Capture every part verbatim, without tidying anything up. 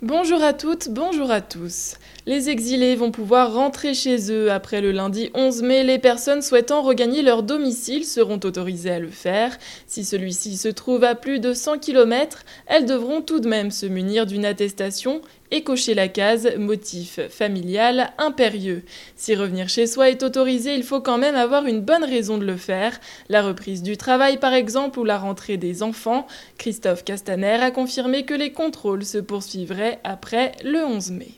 Bonjour à toutes, bonjour à tous. Les exilés vont pouvoir rentrer chez eux. Après le lundi onze mai, les personnes souhaitant regagner leur domicile seront autorisées à le faire. Si celui-ci se trouve à plus de cent kilomètres, elles devront tout de même se munir d'une attestation et cocher la case « motif familial impérieux ». Si revenir chez soi est autorisé, il faut quand même avoir une bonne raison de le faire. La reprise du travail par exemple ou la rentrée des enfants. Christophe Castaner a confirmé que les contrôles se poursuivraient après le onze mai.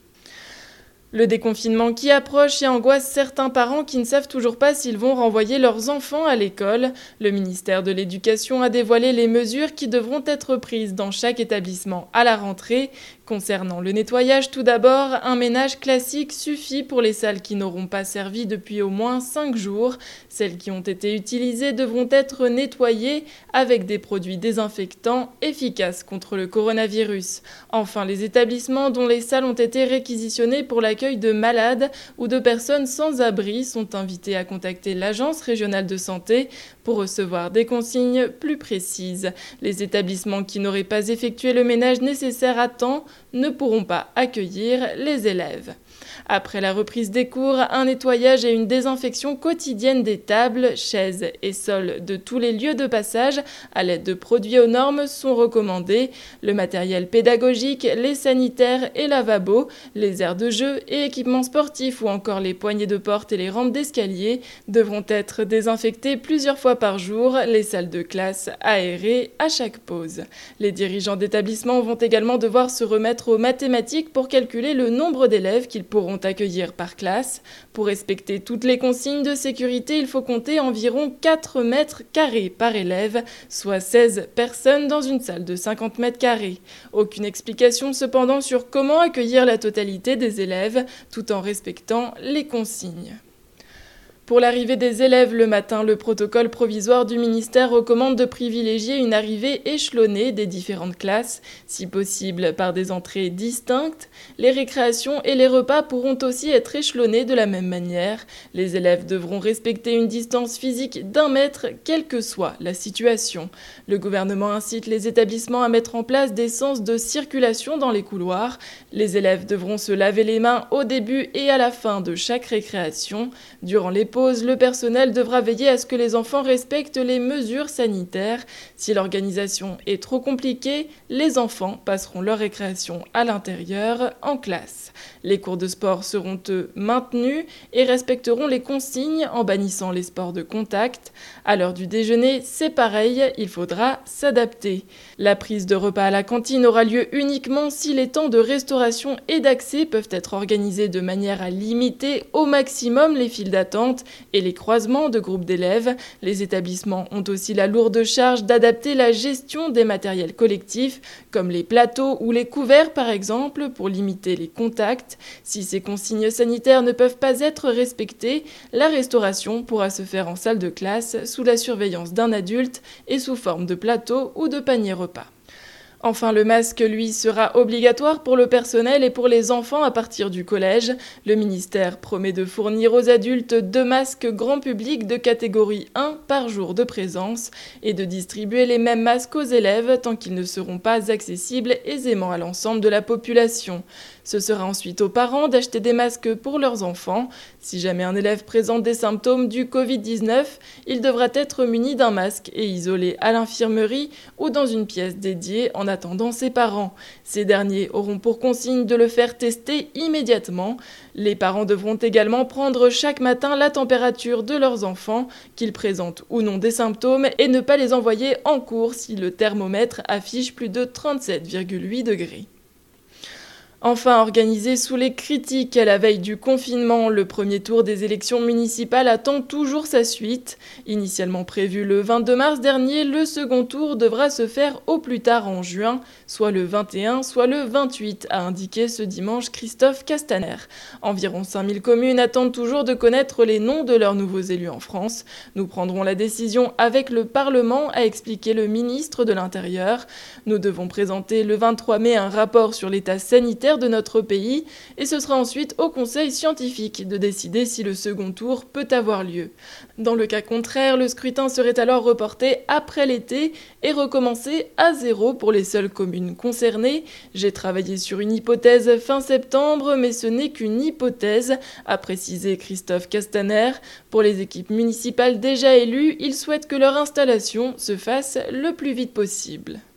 Le déconfinement qui approche et angoisse certains parents qui ne savent toujours pas s'ils vont renvoyer leurs enfants à l'école. Le ministère de l'Éducation a dévoilé les mesures qui devront être prises dans chaque établissement à la rentrée. Concernant le nettoyage, tout d'abord, un ménage classique suffit pour les salles qui n'auront pas servi depuis au moins cinq jours. Celles qui ont été utilisées devront être nettoyées avec des produits désinfectants efficaces contre le coronavirus. Enfin, les établissements dont les salles ont été réquisitionnées pour l'accueil de malades ou de personnes sans abri sont invités à contacter l'Agence régionale de santé pour recevoir des consignes plus précises. Les établissements qui n'auraient pas effectué le ménage nécessaire à temps ne pourront pas accueillir les élèves. Après la reprise des cours, un nettoyage et une désinfection quotidienne des tables, chaises et sols de tous les lieux de passage à l'aide de produits aux normes sont recommandés. Le matériel pédagogique, les sanitaires et lavabos, les aires de jeu et équipements sportifs ou encore les poignées de porte et les rampes d'escalier devront être désinfectés plusieurs fois par jour, les salles de classe aérées à chaque pause. Les dirigeants d'établissements vont également devoir se remettre aux mathématiques pour calculer le nombre d'élèves qu'ils pourront accueillir par classe. Pour respecter toutes les consignes de sécurité, il faut compter environ quatre mètres carrés par élève, soit seize personnes dans une salle de cinquante mètres carrés. Aucune explication cependant sur comment accueillir la totalité des élèves tout en respectant les consignes. Pour l'arrivée des élèves le matin, le protocole provisoire du ministère recommande de privilégier une arrivée échelonnée des différentes classes, si possible par des entrées distinctes. Les récréations et les repas pourront aussi être échelonnés de la même manière. Les élèves devront respecter une distance physique d'un mètre, quelle que soit la situation. Le gouvernement incite les établissements à mettre en place des sens de circulation dans les couloirs. Les élèves devront se laver les mains au début et à la fin de chaque récréation. Durant les pauses, le personnel devra veiller à ce que les enfants respectent les mesures sanitaires. Si l'organisation est trop compliquée, les enfants passeront leur récréation à l'intérieur, en classe. Les cours de sport seront eux maintenus et respecteront les consignes en bannissant les sports de contact. À l'heure du déjeuner, c'est pareil, il faudra s'adapter. La prise de repas à la cantine aura lieu uniquement si les temps de restauration et d'accès peuvent être organisés de manière à limiter au maximum les files d'attente et les croisements de groupes d'élèves. Les établissements ont aussi la lourde charge d'adapter la gestion des matériels collectifs, comme les plateaux ou les couverts par exemple, pour limiter les contacts. Si ces consignes sanitaires ne peuvent pas être respectées, la restauration pourra se faire en salle de classe sous la surveillance d'un adulte et sous forme de plateau ou de panier repas. Enfin, le masque, lui, sera obligatoire pour le personnel et pour les enfants à partir du collège. Le ministère promet de fournir aux adultes deux masques grand public de catégorie un par jour de présence et de distribuer les mêmes masques aux élèves tant qu'ils ne seront pas accessibles aisément à l'ensemble de la population. Ce sera ensuite aux parents d'acheter des masques pour leurs enfants. Si jamais un élève présente des symptômes du covid dix-neuf, il devra être muni d'un masque et isolé à l'infirmerie ou dans une pièce dédiée en attendant ses parents. Ces derniers auront pour consigne de le faire tester immédiatement. Les parents devront également prendre chaque matin la température de leurs enfants, qu'ils présentent ou non des symptômes, et ne pas les envoyer en cours si le thermomètre affiche plus de trente-sept virgule huit degrés. Enfin, organisé sous les critiques à la veille du confinement, le premier tour des élections municipales attend toujours sa suite. Initialement prévu le vingt-deux mars dernier, le second tour devra se faire au plus tard en juin, soit le vingt et un, soit le vingt-huit, a indiqué ce dimanche Christophe Castaner. Environ cinq mille communes attendent toujours de connaître les noms de leurs nouveaux élus en France. Nous prendrons la décision avec le Parlement, a expliqué le ministre de l'Intérieur. Nous devons présenter le vingt-trois mai un rapport sur l'état sanitaire parlementaires de notre pays et ce sera ensuite au conseil scientifique de décider si le second tour peut avoir lieu. Dans le cas contraire, le scrutin serait alors reporté après l'été et recommencer à zéro pour les seules communes concernées. J'ai travaillé sur une hypothèse fin septembre, mais ce n'est qu'une hypothèse, a précisé Christophe Castaner. Pour les équipes municipales déjà élues, il souhaite que leur installation se fasse le plus vite possible.